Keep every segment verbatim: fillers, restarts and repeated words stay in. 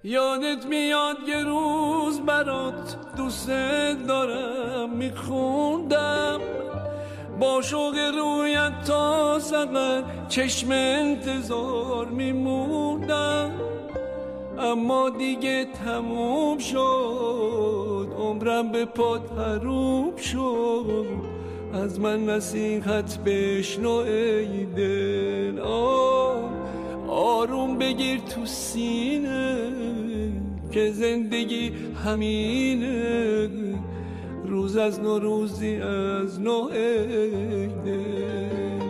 یادت میاد یه روز برات دوست دارم میخوندم، با شوق رویت تا سقر چشم انتظار میموندم، اما دیگه تموم شد، عمرم به پات حروم شد. از من نصیحت بشنو ای دل، آه آروم بگیر تو سینه که زندگی همینه، روز از نو روزی از نو ای دل.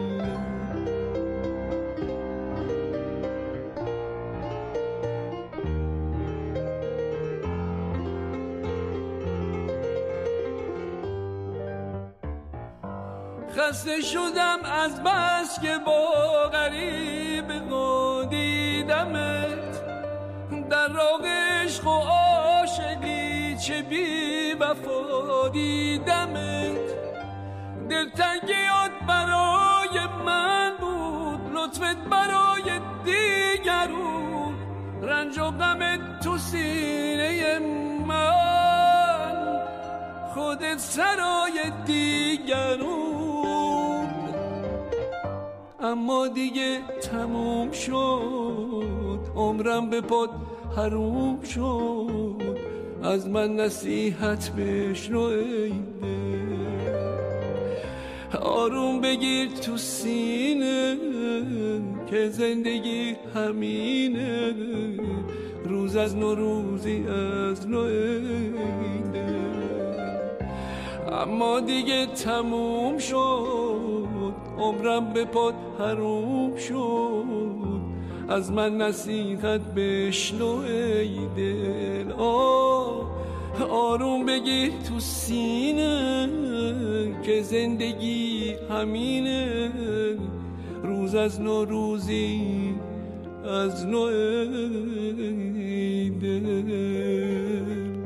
خسته شدم از بس که با غریب دیدمت، در راه عشق و عاشقی چه بی وفا دیدمت. دلتنگیات برای من بود، لطفت برای دیگرون، رنج و غمت تو سینه من، خودت سرای دیگرون. اما دیگه تموم شد، عمرم به پات حروم شد. از من نصیحت بشنو ای دل، آروم بگیر تو سینه که زندگی همینه، روز از نو روزی از نو ای دل. اما دیگه تموم شد، عمرم به پات حروم شد. از من نصیحت بشنو ای دل، آه آروم بگیر تو سینه که زندگی همینه، روز از نو روزی از نو ای دل.